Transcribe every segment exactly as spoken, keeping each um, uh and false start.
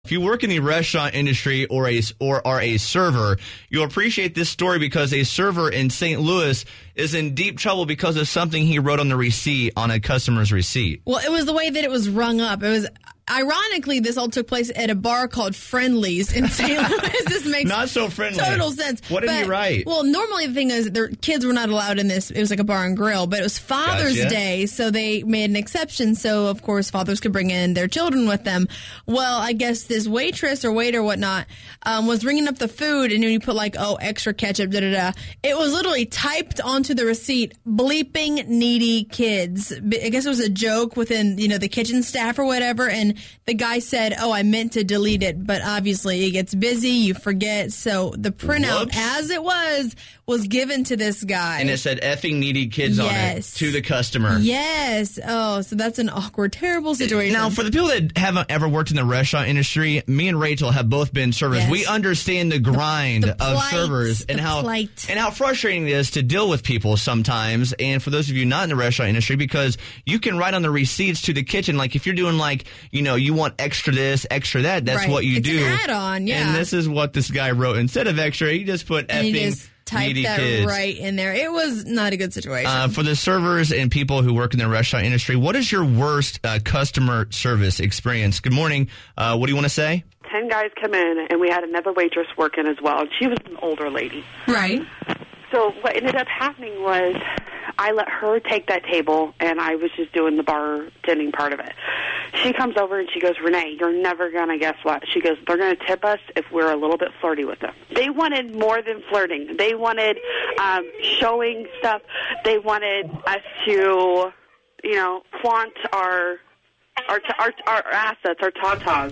If you work in the restaurant industry or a or are a server, you'll appreciate this story because a server in Saint Louis is in deep trouble because of something he wrote on the receipt, on a customer's receipt. Well, it was the way that it was rung up. It was, ironically, this all took place at a bar called Friendly's in Saint Louis. This makes not so friendly. Total sense. What did but, he write? Well, normally the thing is, their kids were not allowed in this. It was like a bar and grill, but it was Father's Gotcha. Day, so they made an exception. So, of course, fathers could bring in their children with them. Well, I guess this waitress or waiter or whatnot um, was ringing up the food, and then you put like, oh, extra ketchup, da da da. It was literally typed onto the receipt, bleeping needy kids. I guess it was a joke within, you know, the kitchen staff or whatever, and the guy said, oh, I meant to delete it, but obviously it gets busy, you forget, so the printout, Whoops. as it was, was given to this guy. And it said effing needy kids Yes. on it to the customer. Yes. Oh, so that's an awkward, terrible situation. Now, for the people that haven't ever worked in the restaurant industry, me and Rachel have both been servers. Yes. We understand the grind the of plight, servers and the how plight. and how frustrating it is to deal with people sometimes. And for those of you not in the restaurant industry, because you can write on the receipts to the kitchen, like if you're doing like, you know, you want extra this, extra that, that's Right. what you It's do. an add-on, yeah. And this is what this guy wrote. Instead of extra, he just put and effing he just typed needy that kids. right in there. It was not a good situation. Uh, for the servers and people who work in the restaurant industry, what is your worst uh, customer service experience? Good morning. Uh, what do you want to say? Ten guys come in, and we had another waitress working as well. And she was an older lady. right. So what ended up happening was I let her take that table, and I was just doing the bartending part of it. She comes over, and she goes, Renee, you're never going to guess what. She goes, they're going to tip us if we're a little bit flirty with them. They wanted more than flirting. They wanted um, showing stuff. They wanted us to, you know, flaunt our... Our, t- our our assets, our tatas. What?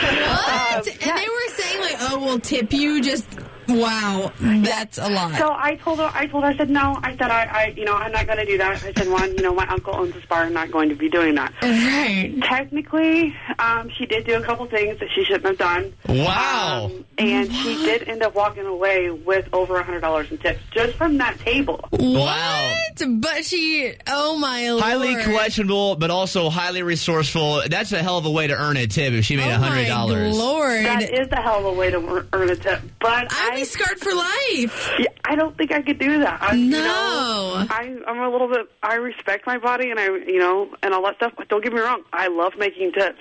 Um, and they were saying like, oh, we'll tip you. Just wow, that's a lot. So I told her, I told her, I said, no, I said, I, I you know, I'm not going to do that. I said, one, you know, my uncle owns this bar. I'm not going to be doing that. Right. Technically, um, she did do a couple things that she shouldn't have done. Wow. Um, and she did end up walking away with over one hundred dollars in tips just from that table. Wow. What? But she, oh my lord. Highly questionable, but also highly resourceful. That's a hell of a way to earn a tip if she made Oh one hundred dollars. my lord. That is a hell of a way to ear- earn a tip. But I'd I, be scarred for life. yeah, I don't think I could do that. I, You No. know, I, I'm a little bit, I respect my body and I, you know, and all that stuff. But don't get me wrong. I love making tips.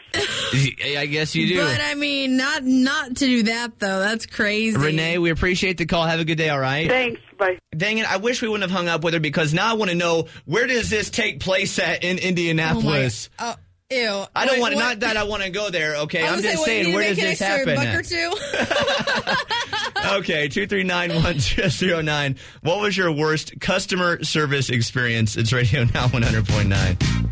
I guess you do. But I mean, not not to do that though. That's crazy. Renee, we appreciate the call. Have a good day, all right? Thanks. Bye. Dang it, I wish we wouldn't have hung up with her because now I want to know, where does this take place at in Oh my. Indianapolis? Oh, ew. I don't Wait, want what? not that I want to go there, okay? I I'm was just saying, saying, what, where you does need to this make an happen extra buck or two? Okay, two three nine, one zero zero nine. What was your worst customer service experience? It's Radio Now one hundred point nine.